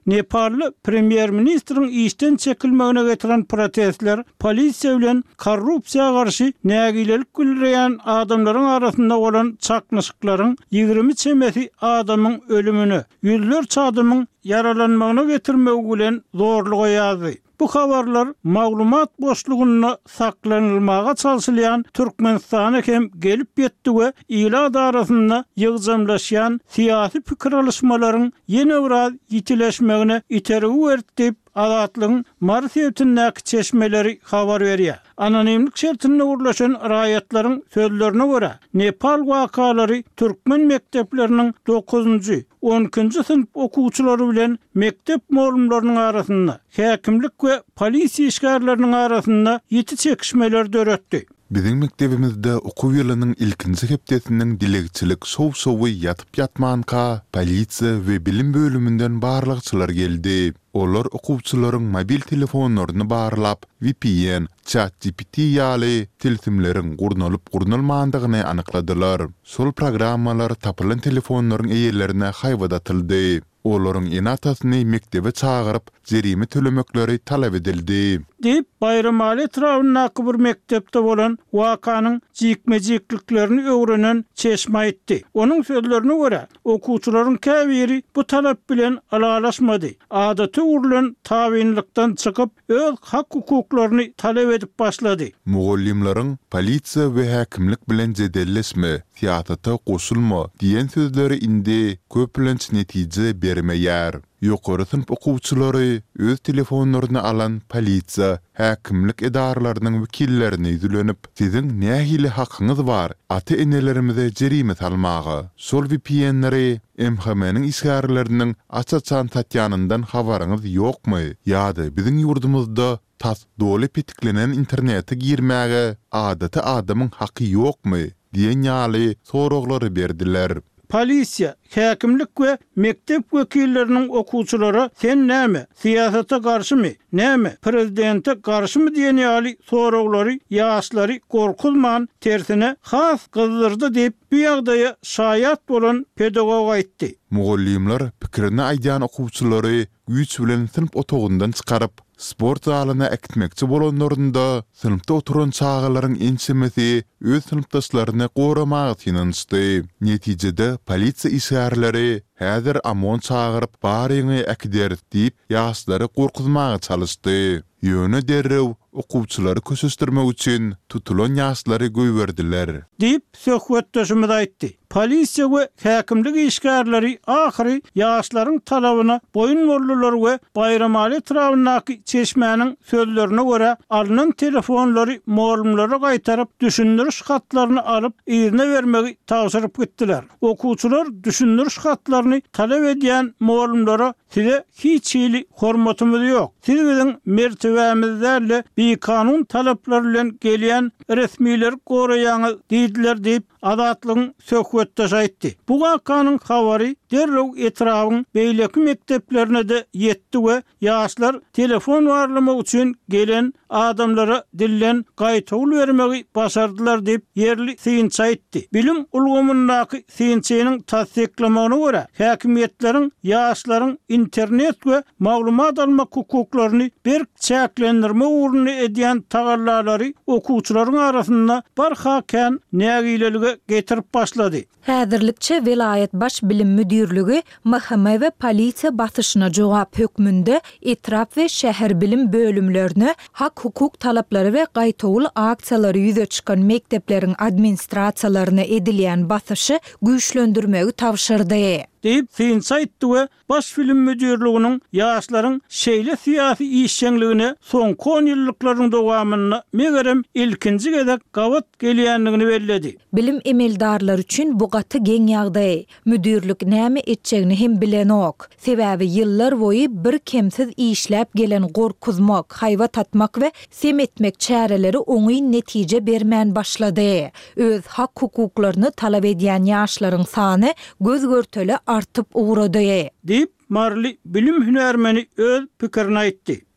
Nepallı premier ministrin işten çekilmegine getiren protestler polisiya bilen korrupsiya karşı nägilelik bildiren adamların arasında olan çakmışıkların 20 çemeti adamın ölümünü, yüzlerce adamın yaralanmağına getirmegi bilen zorluğa ýazdy. Bu habarlar maglumat boşluğuna saklanılmağa çalışılan Türkmenistan'a hem gelip yetti ve ila arasında yığcamlaşan siyasi fikir alışmaların yeni biraz yitileşmegine iteri vertip Adatlyň Marsiyetindäki çeşmeleri habar berýär. Anonimlik şertinde urlaşan raýatlaryň sözlerine görä, Nepal wakalary türkmen mektepleriniň 9-njy, 12-nji sınıf okuwçylary bilen mektep molumlarynyň arasynda, häkimlik we polisiýa işgärleriniň arasynda ýiti çekişmeler döretdi. Bizim mektebimizde okuw ýylynyň ilkinji hepdesinden dilegçilik sow-sowy yatyp ýatmanka polisiýa we bilim bölümünden barlykçylar geldi. Olar okuwçylaryň mobil telefonlaryny barlap, VPN, ChatGPT ýaly tilsimleriň gurnalyp gurnalmandygyny anykladylar. Sol programmalar tapylan telefonlaryň eýerlerine haýwadatyldy. Olaryň enatasyny mektebe çağırıp jerime tölemekleri talap edildi. Deyip Bayramali etrafyndaky bir mektepde bolan wakanyň jikmejikliklerini öwrenen çeşme aýtdy. Onuň sözlerine görä, okuwçylaryň käbiri bu talap bilen alalaşmady. Adaty urulan tabinlikden çykyp öz hak hukuklaryny talap edip başlady. Mugallimlaryň polisiýa we häkimlik bilen jedelleşme, siýasata goşulma diýen sözleri indi köplenç netije bermeýär. Ýokary sınıf okuwçylary öz telefonlaryny alan polisiýa, häkimlik edaralarynyň wekillerini izlenip, "Siziň nähili hakyňyz bar? Ata-enelerimize jerime salmagy." Sol VPN-leri MHM-niň işgärleriniň açaçan satýanyndan habaryňyz ýokmy? Ýa-da biziň ýurdumyzda tas doly petiklenen internete girmäge adaty adamyň haky ýokmy? diýen ýaly soraglary berdiler. Polisiýa, häkimlik we mektep wekilleriniň okuwçylary sen näme, siýasata garşymy, näme, prezidente garşymy diýen ýaly soraglary ýaşlary gorkulman tersine has gyzdyrdy diýip bu ýagdaýa şaýat bolan pedagog aýtdy. Mugallimler pikirini aýdan okuwçylary güýç bilen sınıf otogundan çykaryp sport zalyna ekitmekçi bolanlarynda sınıfta oturan çağalaryň ensemesi öz sınıfdaşlaryny goramagy tinançdy. Netijede polisiýa işgärleri häzir amon çağıryp baryňy ekder diýip ýaşlary gorkutmagy çalışdy. Ýöne derrew okuwçylary kösestirmek üçin tutulan ýaşlary göýberdiler. Diýip söhbetdeşimiz aýtdy. Polisiýa we häkimlik işgärleri ahyry ýaşlaryň talabyna boyun boldular we Bayramali etrafyndaky çeşmenin sözlerine görä alynan telefonlary molumlara gaýtaryp düşündiriş hatlaryny alyp ýerine bermegi tagşyryp gitdiler. Okuwçylar düşündiriş hatlaryny talap edýän molumlara "Size hiç ýyly hormatymyz ýok. Siz biziň mertebämizde bir kanun talaplary bilen gelýän resmiler goraýaňyz" diýdiler diýip Adatlyň söhbetdeş aýtdy. Bu wakanyň habary derrew etrawyň beýleki mekteplerine de ýetdi we ýaşlar telefon warlamak üçin gelen adamlara dillen gaýtawl bermegi başardylar diýip yerli synç aýtdy. Bilim ulgamyndaky synçynyň tasdiklamagyna görä, häkimetleriň ýaşlaryň internet we maglumat almak hukuklaryny bir çäklendirme uğruna edýän tagallalary okuwçylaryň arasynda barhaken nägilelige getirip başlady. Häzirlikçe vilayet baş bilim müdürlügi MHM ve polisiýa basyşyna jogap hökmünde etraf we şäher bilim bölümlerini hak hukuk talaplary we gaýtawl aksiýalary ýüze çykan mektepleriň administrasiýalaryna edilýän basyşy güýçlendirmegi tawşyrdy. Deyip synç aýtdy we baş bilim müdürlüginiň ýaşlaryň şeýle siýasy işçiligine soňky 10 ýyllyklaryň dowamyna megerem ilkinji gezek gawat gelýändigini bellädi. Bilim emeldarlar üçin bu gaty geň ýagdaý. Müdürlük näme etjegini hem bilenok. Sebäbi ýyllar boýy bir kemsiz işläp gelen gorkuzmak, haýwa tatmak we semetmek çäreleri oňy netije bermän başlady. Öz hak hukuklaryny talap edýän ýaşlaryň sany göz görteli artyp uğrady. Deyip Marli bilim hünermeni öz pikirini aýtdy.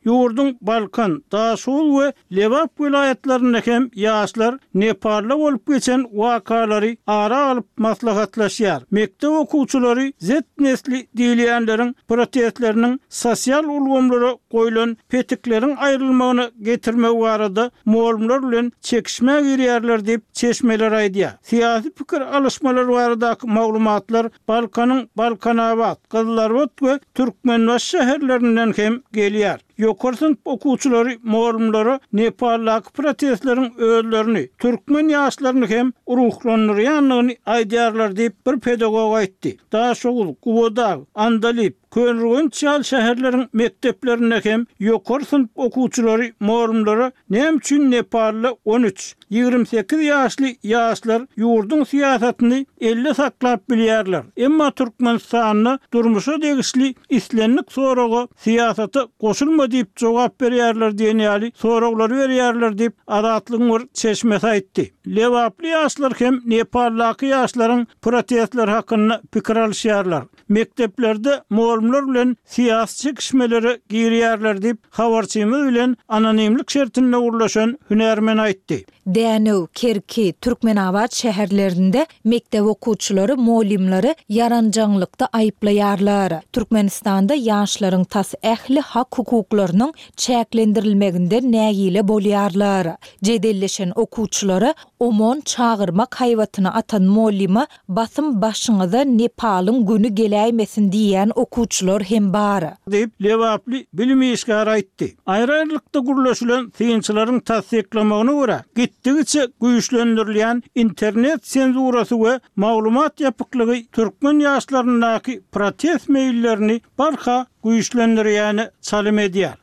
Yurdun Balkan, Daşol we Lewap vilayetlerinde hem ýaşlar Nepalda bolup geçen wakalary ara alyp maslahatlaşýar. Mektep okuwçylary Z nesli diýilýänleriň protestleriniň sosial ulgamlara goýulan petiklerin aýrylmagyny getirmek barada muallimler bilen çekişme girýärler diýip çeşmeler aýdýar. Siyasi pikir alışmalar baradaky maglumatlar Balkanyň Balkanawat, Kızlarbat we Türkmenbaş şäherlerinden hem gelýär. Ýokary sınıf okuwçylary muallimlary Nepaldaky protestleriň özlerini, türkmen ýaşlaryny hem ruhlandyrýanlygyny aýdýarlar diýip bir pedagog aýtdy. Daşol, Gubodag, Andalip, Könrügen çal şäherleriň mekteplerinde hem ýokary sınıf okuwçylary muallimlary näme üçin Nepalda 13-28 ýaşly ýaşlar ýurdun siýasatyny elle saklap bilýärler. Emma Türkmenistanyny durmuşa degişli islenlik soragy siýasaty goşulma diýip jogap berýärler diýenýäli soraglary berýärler diýip adatlygyň bir çeşmesi aýtdy. Lewaply ýaşlar hem Nepaldaky ýaşlaryň protestler hakkynda pikir alýarlar. Mekteplerde muallimler bilen siýasy çekişmeleri girýärler diýip habarçymyz bilen anonimlik şertinde urlaşan hünermen aýtdy. Dänew, Kerki, Türkmenawat şäherlerinde mektep okuwçylary, muallimleri yaranjaňlykda aýplaýarlar. Türkmenistanda ýaşlaryň tas ähli hak hukuklarynyň çäklendirilmeginde nägile bolýarlar. Jedelleşen okuwçylary omon çağırmak haýwatyny atan muallima basym başyňyza Nepalyň günü geläýmesin diýen okuwçylar hem bar. Diýip Lewaply bilim işgär aýtdy. Aýrylykda gurlaşylan synçylaryň tasdiklamagyna görä gitdigiçe güýçlendirilýän internet senzurasy we maglumat ýapyklygy türkmen ýaşlaryndaky protest meýillerini barha güýçlendirýäni çalym edýär.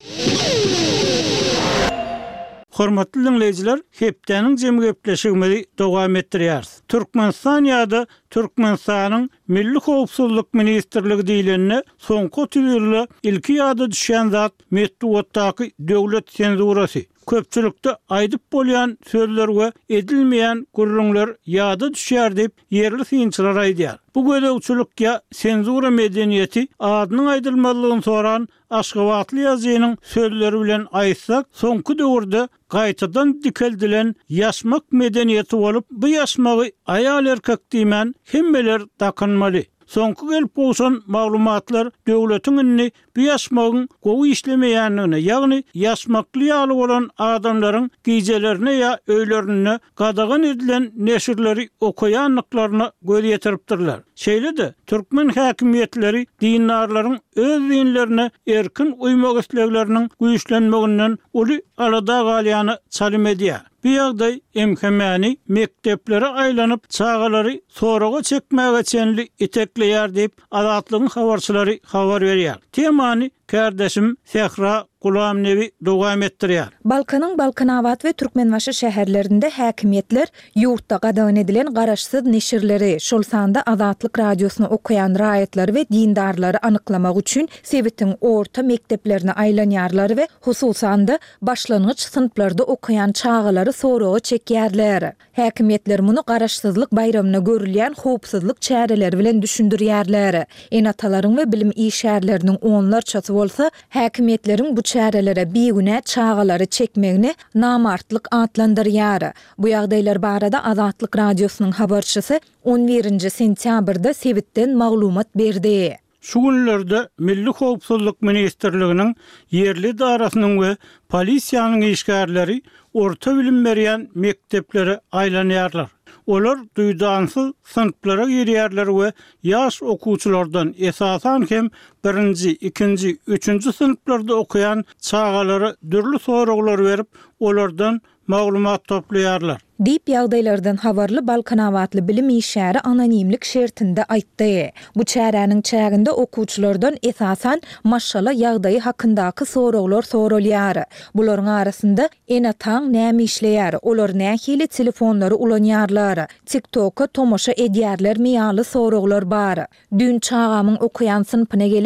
Hormatly dinleyijiler, hepdeniň jemy gepleşigimizi dowam etdirýär. Türkmenistan ýa-da Türkmenistanyň Milli Howpsuzlyk Ministrligi diýilende soňky tüýürli ilki ýa-da düşen zat metduatdaky döwlet senzurasy. Köpçülükde aýdyp bolýan sözler we edilmeýän gurrunlar ýa-da düşýär diýip yerli synçylar aýdýar. Bu gödäwçilik ýa senzura medeniýeti adynyň aýdylmalygyny soran Aşgabatly ýazynyň sözleri bilen aýtsak, soňky döwürde gaýtadan dikeldilen ýaşmak medeniýeti bolup, bu ýaşmagy aýal erkek diýmän hemmeler dakynmaly. Soňky gelip bolsan maglumatlar döwletiň inni bu ýaşmagyň gowy işlemeýänligine, ýagny ýaşmakly ýaly bolan adamlaryň gijelerine ýa öýlerine gadagan edilen neşirleri okuýanlyklaryna göz ýetiripdirler. Şeýle-de türkmen häkimiýetleri dinarlaryň öz dinlerine erkin uymak islegleriniň güýçlenmeginden uly alada galýany çalym edýär. Bu ýagdaý emhemäni mekteplere aýlanyp çağalary soraga çekmäge çenli itekleýär diýip adatlygyň habarçylary habar berýär. Temany kardeşim Sehra Gulam Nevi dowam etdirýär. Balkanyň Balkanawat we Türkmenbaşy şäherlerinde häkimetler ýurtda gadagan edilen garaşsyz neşirleri, şol sanda Azatlyk radiosyny okuyan raýatlar we dindarlary anyklamak üçin Sewitin orta mekteplerine aýlanýarlar we hususan da başlangyç sınıflarda okuyan çağalary soraga çekýärler. Häkimetler muny garaşsyzlyk bayramyna görülýän howpsuzlyk çäreleri bilen düşündirýärler. Enatalaryň we bilim işärleriniň onlarçasy bolsa, häkimetleriň bu çärelere bir güne çağalary çekmegini namartlyk adlandyrýar. Bu ýagdaýlar barada Azatlyk radiosynyň habarçysy 11-nji sentýabrda Sewitden maglumat berdi. Şu günlerde Milli Howpsuzlyk Ministrliginiň yerli darasynyň we polisiýanyň işgärleri orta bilim berýän mekteplere aýlanýarlar. Olar duýdansyz sınıflara girýärler we ýaş okuwçylardan esasan hem 1-nji, 2-nji, 3-nji sınıflarda okuyan çağalary dürli soraglar berip olardan maglumat toplaýarlar. Diýip ýagdaýlardan habarly Balkanawatly bilim işäri anonimlik şertinde aýtdy. Bu çäräniň çäginde okuwçylardan esasan maşala ýagdaýy hakyndaky soraglar soralýar. Bularyň arasynda enataň näme işleýär, olar nähili telefonlary ulanýarlar, TikTok'a tomoşa edýärler miýaly soraglar bar. Dün çağamyň okuyan sınıfyna gelip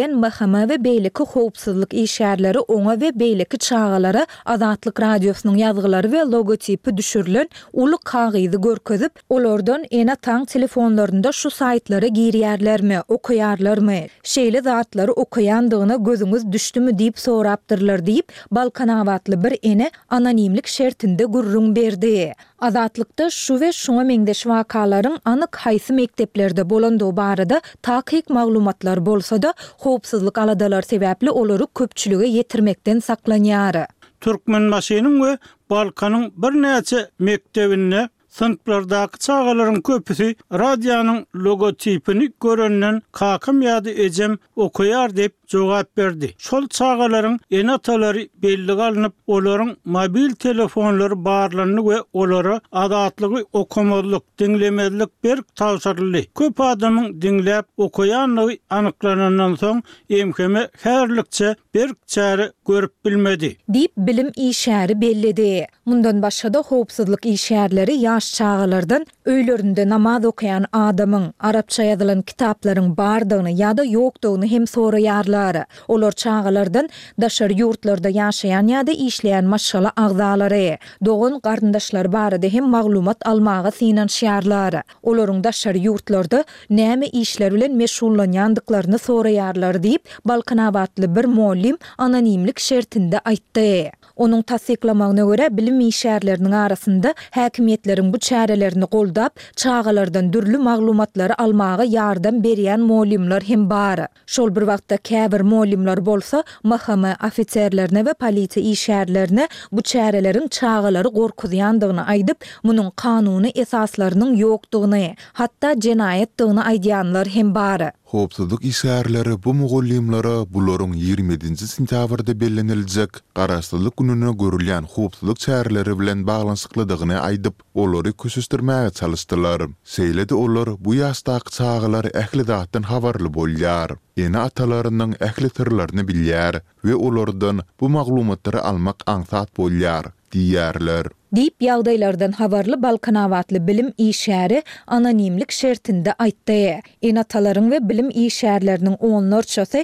bilen mahkama we beýleki howpsuzlyk işgärleri oňa we beýleki çağalara Azatlyk radiosynyň ýazgylary we logotipi düşürilen uly kagyzy görkezip, olardan ene taň telefonlarynda şu saytlara girýärlermi, okuýarlarmy, şeýle zatlary okuýandygyna gözüňiz düşdümi diýip sorapdyrlar diýip Balkanawatly bir ene anonimlik şertinde gurrun berdi. Azatlykda şu we şoňa meňdeş wakalaryň anyk haýsy mekteplerde bolandygy barada takyk maglumatlar bolsa-da, howpsuzlyk aladalar sebäpli olary köpçülige ýetirmekden saklanýar. Türkmenbaşynyň we Balkanyň bir näçe mektebinde sınıflardaky çağalaryň köpüsi radionyň logotipini görenden kakam ýa-da ejem okuýar dep jogap berdi. Şol çağalaryň enatalary belli galynyp, olaryň mobil telefonlary barlanyny we olary adatlygy okumalyk, diňlemezlik berk tawsyrly. Köp adamyň diňläp okuýanlygy anyklanandan soň emkeme herlikçe berk çäre görüp bilmedi diýip bilim işäri bellidi. Mundan başga da howpsuzlyk işärleri ýaş çağalardan öýlerinde namaz okuyan adamyň arapça ýazylan kitaplaryň bardygyny ýa-da ýokdugyny hem soraýarlar. Olar çağalardan daşar ýurtlarda ýaşaýan ýa-da işleýän maşala agzalary, dogan garyndaşlar barada hem maglumat almaga synanşýarlar. Olaryň daşar ýurtlarda näme işler bilen meşgullanýandyklaryny soraýarlar diýip Balkanawatly bir muallim anonimlik şertinde aýtdy. Onuň tasdiklamagyna görä bilim işärleriniň arasynda häkimetleriň bu çärelerini goldap, çağalardan dürli maglumatlary almaga ýardam berýän muallimler hem bar. Şol bir wagtda käbir muallimler bolsa, mahkama ofitserlerine we polisiýa işärlerine bu çäreleriň çağalary gorkuzýandygyny aýdyp, munyň kanuny esaslarynyň ýokdugyny, hatda jenaýetdygyny aýdýanlar hem bar. Howpsuzlyk işgärleri bu mugallimlara bularyň 27-nji sentýabrda bellenilejek garaşdyrlyk gününe görülýän howpsuzlyk çäreleri bilen baglanşyklydygyny aýdyp, olary kösüstirmäge çalyşdylar. Seýledi olar bu ýaşdaky çağalar ähli zatdan habarly bolýar. Ene atalarynyň ähli türlerini bilýär we olardan bu maglumatlary almak aňsat bolýar diýerler. Diýip ýagdaýlardan habarly Balkanawatly bilim işäri anonimlik şertinde aýtdy. Enatalaryň we bilim işärleriniň onlarçasy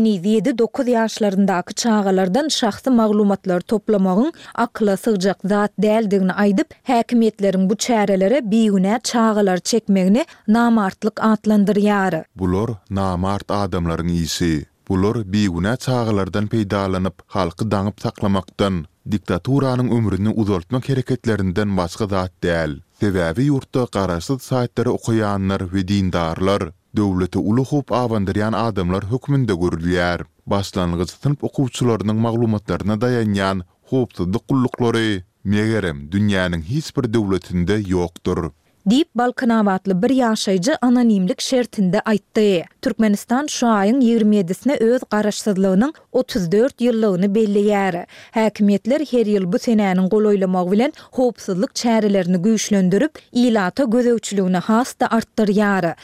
7-9 ýaşlaryndaky çağalardan şahsy maglumatlar toplamagyň akla sygjak zat däldigini aýdyp, häkimetleriň bu çärelere biýüne çağalar çekmegini namartlyk atlandyrýar. Bular namart adamlaryň ýyşy. Bular biýüne çağalardan peýdalanyp, halky daňyp saklamakdan, diktaturanyň ömrüni uzaltmak hereketlerinden başga zat däl. Sebäbi ýurtda garaşsyz saýtlary okuýanlar we dindarlar, döwleti uly hop awandyrýan adamlar hökmünde görülýär. Başlangyç sınıf okuwçylarynyň maglumatlaryna dayanýan howpsuzlyk gullukları megerem dünýäniň hiç bir döwletinde ýokdur. Diýip Balkanawatly bir ýaşaýjy anonimlik şertinde aýtdy. Türkmenistan şu aýyň 27-sine öz garaşsyzlygynyň 34 ýyllygyny belleýär. Häkimetler her ýyl bu senäniň golaýlamagy bilen howpsuzlyk çärelerini güýçlendirip, ilata gözegçiligini hasda artdyrýar.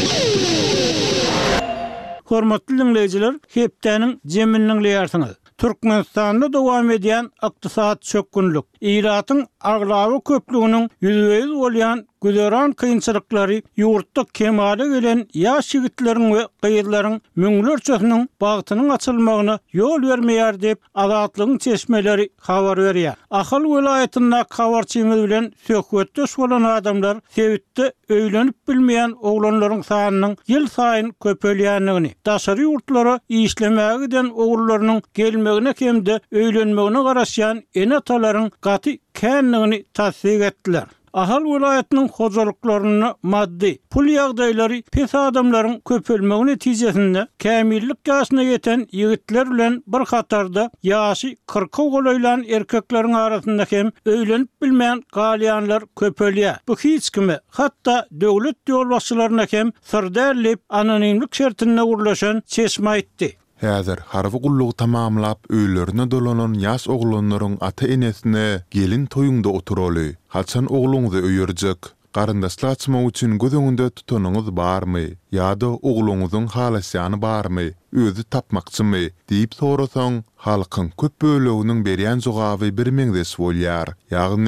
Hormatly dinleýijiler, hepdeniň jeminiň ýarsyňyz. Türkmenistanda dowam edýän ykdysat çökünlük, ýylatyň aglawy köplüginiň ýüzüýiz bolýan güzeran kynçylyklary, ýurtda kemale gelen ýaş ýigitleriň we gyýylaryň müňlerçesiniň bagtynyň açylmagyna ýol bermeýär diýip Azatlygyň çeşmeleri habar berýär. Ahal welaýatynda habarçymyz bilen söhbetde bolan adamlar sevitde öýlenip bilmeýän oglanlaryň sanynyň ýyl saýyn köpelýändigini, daşary ýurtlara işlemäge giden oglarynyň gelmegine hemde öýlenmegine garaşýan enatalaryň gaty känligini tasdik etdiler. Ahal welaýatynyň hojalyklaryny maddi, pul ýagdaýlary pes adamlaryň köpelmegi netijesinde kämillik ýaşyna ýeten ýigitler bilen bir hatarda ýaşy 40 golaýlan erkekleriň arasynda hem öýlenip bilmeýän galyanlar köpelýär. Bu hiç kime, hatda döwlet ýolbaşçylaryna hem sirderlip anonimlik şertinde gurlaşan çeşme aýtdy. Häzir harby gullugy tamamlap öýlerine dolanan ýaş oglanlaryň ata-enesine gelin toýunda oturaly. Haçan ogluňyzy öýerjek? Garyndaşlar açmak üçin gözüňizde tutanyňyz barmy? Ýa-da ogluňyzyň halasýany barmy? Özü tapmakçymy? diýip sorasaň, halkyň köp böleginiň berýän jogaby bir meňdes bolýar. Ýagny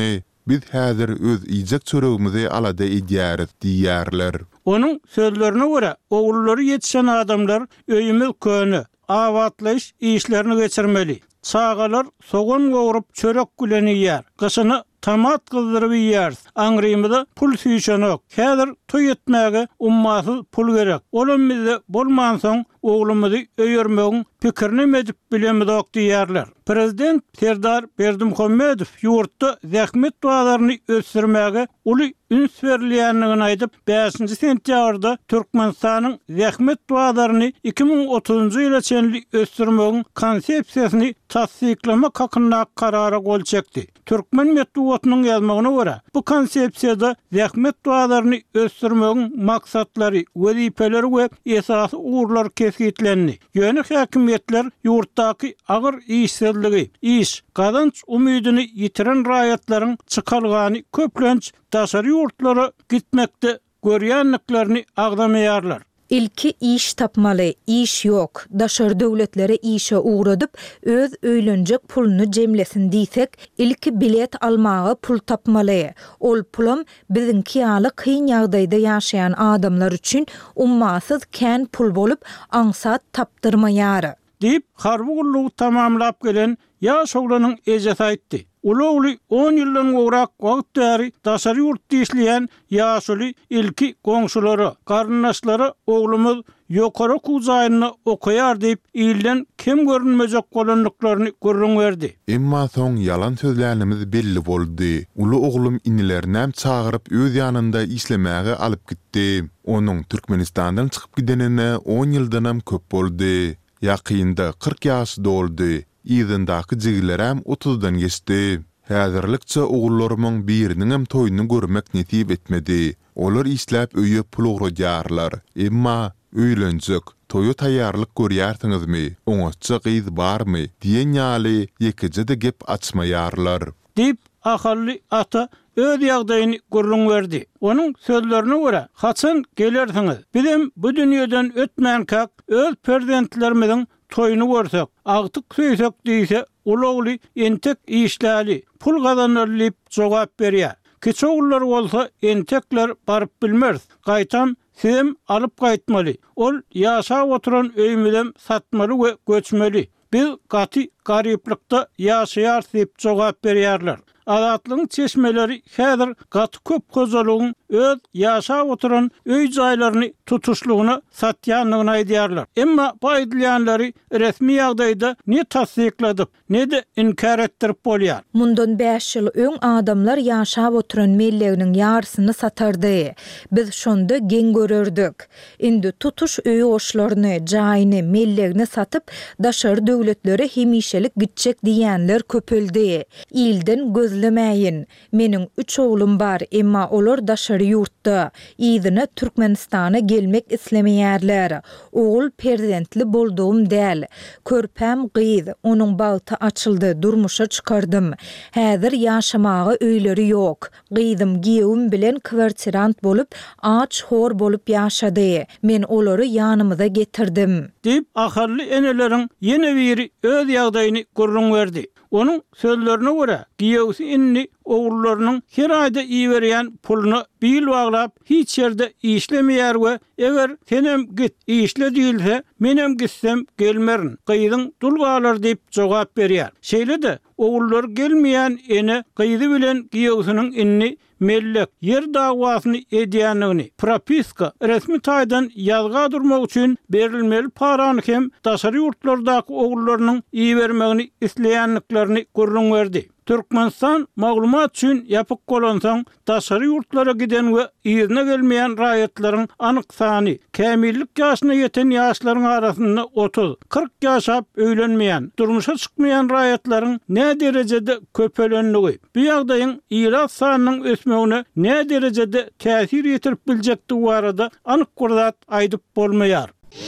Biz häzir öz ijek çöregimizi alada edýäris diýärler. Onun sözlerine göre oğulları yetişen adamlar öyümüz köni, avatlayış işlerini geçirmeli. Çağalar soğan goğurup çörek güleni yer. Kışını tamat kızdırıp yer. Angrımıda pul süýşenok. Häzir toy etmäge ummasız pul gerek. Olum bizde bolmansoň oğlumuzy öýermegiň pikirini medip bilemizok diýerler. Prezident Serdar Berdimuhammedow ýurtda zähmet dualaryny ösdürmäge uly üns berilýändigini aýdyp 5 sentýabrda Türkmenistanyň zähmet dualaryny 2030-njy ýyla çenli ösdürmegiň konsepsiýasyny tasdiklamak hakyna karara gol çekdi. Türkmen medeniýetiniň ýazmagyna görä, bu konsepsiýada zähmet dualaryny ösdürmegiň maksatlary, wezipeleri we esasy uğurlar kesgitlendi. Ýöne häkimetler ýurtdaky agyr işsizligi, iş, gazanç umydyny ýitiren raýatlaryň çykalgany köplenç daşary ýurtlara gitmekde görýänliklerini agdamaýarlar. İlki iş tapmaly, iş yok. Daşary döwletlere işe uğradyp öz öýlenjek pulunu jemlesin diýsek, ilki bilet almagy pul tapmaly. Ol pulum biziňki ýaly kyn ýagdaýda ýaşaýan adamlar üçin ummasyz kän pul bolup aňsat tapdyrmaýar. Deyip harby gullugy tamamlap gelen ýaş oglanyň ejesi aýtdy. Uly 10 ýyldan gowrak wagt bäri daşary ýurtda işleýän ýaşuly ilki goňşulary, garyndaşlary oglumyz ýokary kuzaýyny okaýar diýip ýyldan kim görünmejek bolanlyklaryny görüňberdi. Emma soň ýalan sözlärimiz belli boldy. Uly oglum inilerinem çagyryp öz ýanynda işlemäge alyp gitdi. Onuň Türkmenistandan çykyp gidenine 10 ýyldanam köp boldy. Ýakynda 40 ýaş doldy. Ýyzyndaky jigilerem 30-dan geçdi. Häzirlikçe oğullarymyň biriniň hem toýuny görmek netip etmedi. Olar işläp öýe pul ugraýarlar. Emma öýlenjek, toýa taýýarlyk görýärsiňizmi? Oňaça gyz barmy? diýen ýaly ýekije gep açmaýarlar. Deyip ahally ata öz ýagdaýyny görüňberdi. Onuň sözlerine görä, haçan gelersiňiz? Bizim bu dünýeden ötmän kak öz prezidentlerimiziň toýuny görsek, agtyk söýsek diýse, ulagly entek işläli, pul gazanarly diýip jogap berýär. Kiçi oğullar bolsa entekler baryp bilmez. Gaýtam sem alyp gaýtmaly. Ol ýaşap oturan öýmeden satmaly we göçmeli. Biz gaty garyplykda ýaşaýar diýip jogap berýärler. Azatlygyň çeşmeleri häzir gaty köp gozalygyň öz ýaşap oturan öý jaýlaryny tutuşlugyna satýanlygyny aýdýarlar. Emma bu aýdylýanlary resmi ýagdaýda ne tasdikladyp, ne de inkar etdirip bolýar. Mundan 5 ýyl öň adamlar ýaşap oturan melleginiň ýarsyny satardy. Biz şonda geň görerdik. Indi tutuş öý oşlaryny, jaýyny, mellegini satyp daşary döwletlere hemişelik gitjek diýenler köpeldi. Ýyldan gözlemäyin. Meniň 3 oglum bar, emma olar daşary ýurtda. Ýyzyna Türkmenistana gelmek islemeýärler. Ogul prezidentli boldum däl. Körpem gyz, onuň bagty açyldy, durmuşa çykardym. Häzir ýaşamagy öýleri ýok. Gyzym giýewim bilen kwartirant bolup, aç hor bolup ýaşady. Men olary ýanymyza getirdim. Deyip ahally eneleriň ýene biri öz ýagdaýyny görüňberdi. Onuň sözlerine görä, giýewsi inni oğullarynyň her aýda iýerýän puluny bil baglap hiç ýerde işlemeýär we eger senem git işle diýilse, menem gitsem gelmerin. Gyzyň dulgalar diýip jogap berýär. Şeýle-de oğullar gelmeýän ene gyzy bilen giýewsiniň inni mellek yer dawasyny edýänligini propiska resmi taýdan ýazga durmak üçin berilmeli parany hem daşary ýurtlardaky oğullarynyň iýermegini isleýänliklerini görüňberdi. Türkmenistan maglumat üçin ýapyk bolansaň daşary ýurtlara giden we ýerine gelmeýän raýatlaryň anyk sany, kämillik ýaşyna ýeten ýaşlaryň arasynda 30-40 ýaşap öýlenmeýän, durmuşa çykmaýan raýatlaryň ne derejede köpelenligi, bu ýagdaýyň ýyla sanynyň ösmegine ne derejede täsir ýetirip biljekdi barada anyk gurdat aýdyp bolmaýar.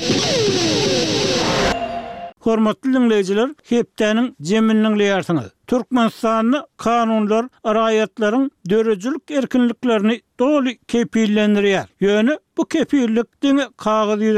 Hormatly dinleyijiler, hepdeniň jeminiň ýarsyňyz. Türkmenistanyň kanunlar raýatlaryň dörejilik erkinliklerini doly kepillendirýär. Ýöne bu kepillik diňe kagazy ýüzünde.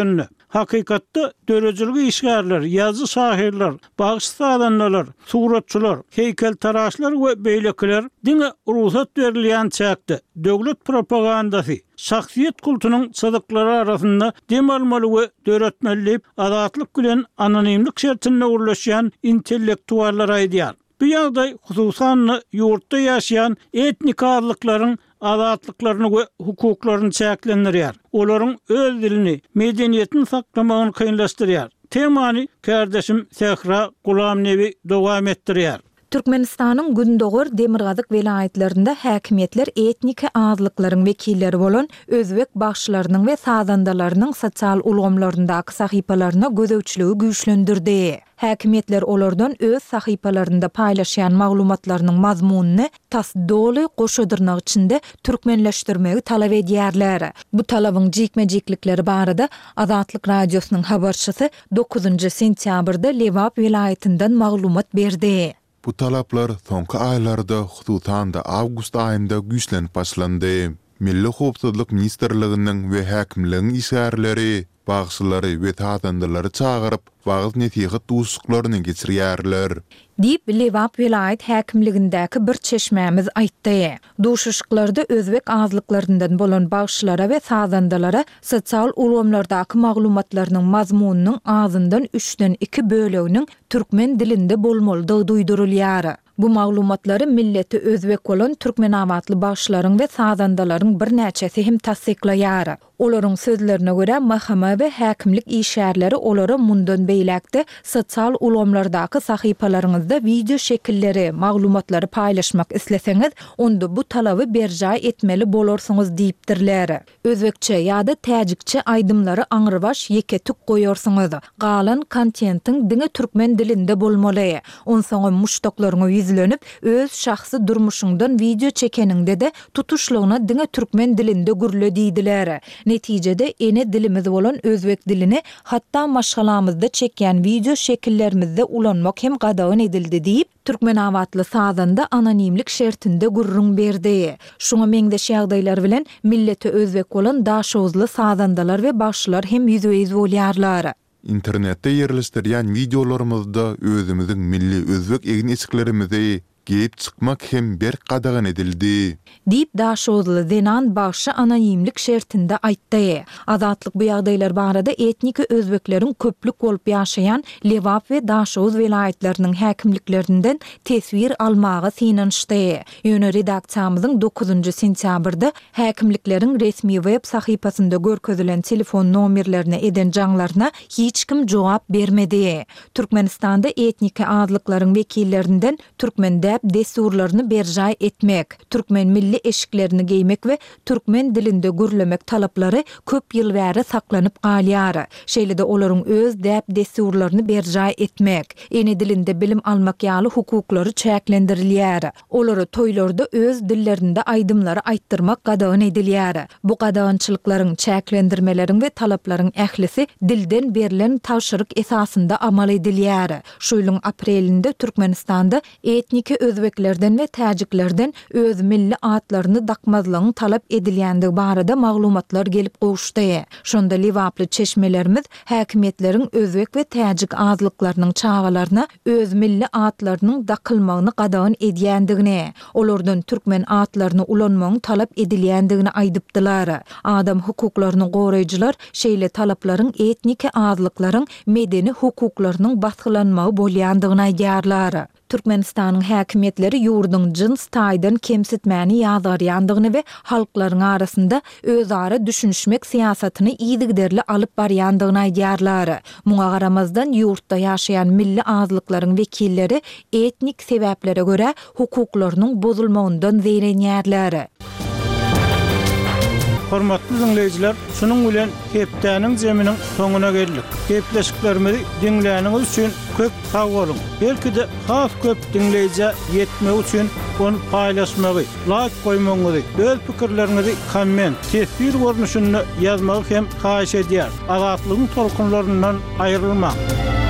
hakykatda dörejilik işgärler, yazı şahirler, bagışsız adamlar, suratçılar, heykeltaraşlar we beýlekiler diňe ruhsat berilýän çäkde döwlet propagandasy şahsiyet kultunun sadıkları arasında demalmaly we döretmelip adatlyk bilen anonimlik şertinde urlaşýan intellektuallar aýdýar. Bu ýagdaý hususan ýurtda ýaşaýan etnik azlyklaryň adatlyklaryny we hukuklaryny çäklendirýär. Olaryň öz dilini, medeniýetini saklamagyny kynlaşdyrýar. Temany kardeşim Sehra Gulamnevi dowam etdirýär. Türkmenistanyň Gündoğur Demirgazyk vilayetlerinde häkimetler etnik azlyklaryň wekilleri bolan özbek başçylarynyň we sazandalarynyň sosial ulgamlaryndaky sahypalaryna gözewçiligi güýçlendirdi. Häkimetler olardan öz sahypalarynda paýlaşýan maglumatlarynyň mazmunyny tasdoly goşadyrnak içinde türkmenleşdirmegi talap edýärler. Bu talabyň jikmejiklikleri barada Azatlyk radiosynyň habarçysy 9 sentýabrda Lewap vilayetinden maglumat berdi. Bu talaplar soňky aýlarda, hususan da awgust aýynda güýçlenip başlandy. Milli howpsuzlyk ministrliginiň we häkimligiň işgärleri, bagşylary we tatandylary çagyryp, wagt netihat duşuklaryny geçirýärler. Diýip Lewap vilayet häkimligindäki bir çeşmämiz aýtdy. Duşuşyklarda özbek azlyklaryndan bolan bagşylara we sazandalara sosial ulgamlardaky maglumatlarynyň mazmunynyň azyndan 3-den 2 böleginiň türkmen dilinde bolmalydygy duýdurulýar. Bu maglumatlary milleti özbek bolan türkmen awatly bagşylaryň we sazandalaryň bir näçesi hem tasdiklaýar. Olaryň sözlerine görä mahkama we häkimlik işgärleri olary mundan beýlekde sosial ulgamlardaky sahypalaryňyzda video şekilleri, maglumatlary paýlaşmak isleseňiz, onda bu talaby berjaý etmeli bolarsyňyz diýipdirler. Özbekçe ýa-da täjikçe aýdymlary aňyrbaş ýeke tük goýarsyňyz. Galan kontentiň diňe türkmen dilinde bolmaly. Onsoň muştoklaryňy ýüzlenip, öz şahsy durmuşyňdan video çekeniňde de tutuşlygyna diňe türkmen dilinde gürle diýdiler. Netijede ene dilimiz bolan özbek dilini hatta maşgalamyzda çekýän video şekillerimizde ulanmak hem gadagyn edildi diýip türkmen awatly sazanda anonimlik şertinde gurrun berdi. Şoňa meňdeş ýagdaýlar bilen milleti özbek bolan daşozly sazandalar we başçylar hem ýüzüýiz bolýarlar. İnternetde ýerleşdirýän videolarymyzda özümiziň milli özbek egin eçiklerimizi geyip çıkmak hem bir qadağan edildi. Diýip daşozly Zenan başy anonimlik şertinde aýtdy. Azatlyk bu ýagdaýlar barada etnik özbekleriň köplük bolup ýaşaýan Lewap we Daşoz vilayetleriniň häkimliklerinden tesvir almagy synanyşdy. Ýöne redaksiýamyzyň 9 sentýabrda häkimlikleriň resmi web sahypasynda görkezilen telefon nomerlerine eden jaňlaryna hiç kim jogap bermedi. Türkmenistanda etnik azlyklaryň wekillerinden türkmen desturlaryny berjaý etmek, türkmen milli eşiklerini giymek we türkmen dilinde gürlemek talaplary köp ýyl bäri saklanyp galýar. Şeýle-de olaryň öz däp desturlaryny berjaý etmek, ene dilinde bilim almak ýaly hukuklary çäklendirilýär. Olary toýlarda öz dillerinde aýdymlary aýtdyrmak gadagyn edilýär. Bu gadagançylyklaryň çäklendirmeleriň we talaplaryň ählisi dilden berilen tawşyryk esasynda amal edilýär. Şu ýylyň aprelinde Türkmenistanda etnik özbeklerden we täjiklerden öz milli atlaryny dakmazlygyny talap edilýändigi barada maglumatlar gelip gowuşdy. Şonda Lewaply çeşmelerimiz häkimetleriň özbek we täjik azlyklarynyň çağalaryna öz milli atlarynyň dakylmagyny gadagyn edýändigini, olardan türkmen atlaryny ulanmagyny talap edilýändigini aýdypdylar. Adam hukuklaryny goraýjylar şeýle talaplaryň etnik azlyklaryň medeni hukuklarynyň basgylanmagy bolýandygyny aýdýarlar. Türkmenistanyň häkimetleri ýurduň jins taýdan kemsitmäni ýazarýandygyny we halklaryň arasynda özara düşünşmek siýasatyny ýygyderli alyp barýandygyny aýdýarlar. Muňa garamazdan ýurtda ýaşaýan milli azlyklaryň wekilleri etnik sebäplere görä hukuklarynyň bozulmagyndan zeýrenýärler. Hormatly dinleyijiler, şunuň bilen hepdäniň jeminiň soňuna geldik. Hepleşiklerimizi dinläniňiz üçin köp sag bolun. Belki de has köp dinleýije ýetmek üçin onu paýlaşmagy, like goýmagy, öz pikirleriňizi komment, tesbir görnüşinde ýazmagy hem haýyş edýär. Azatlygyň tolkunlaryndan aýrylmak.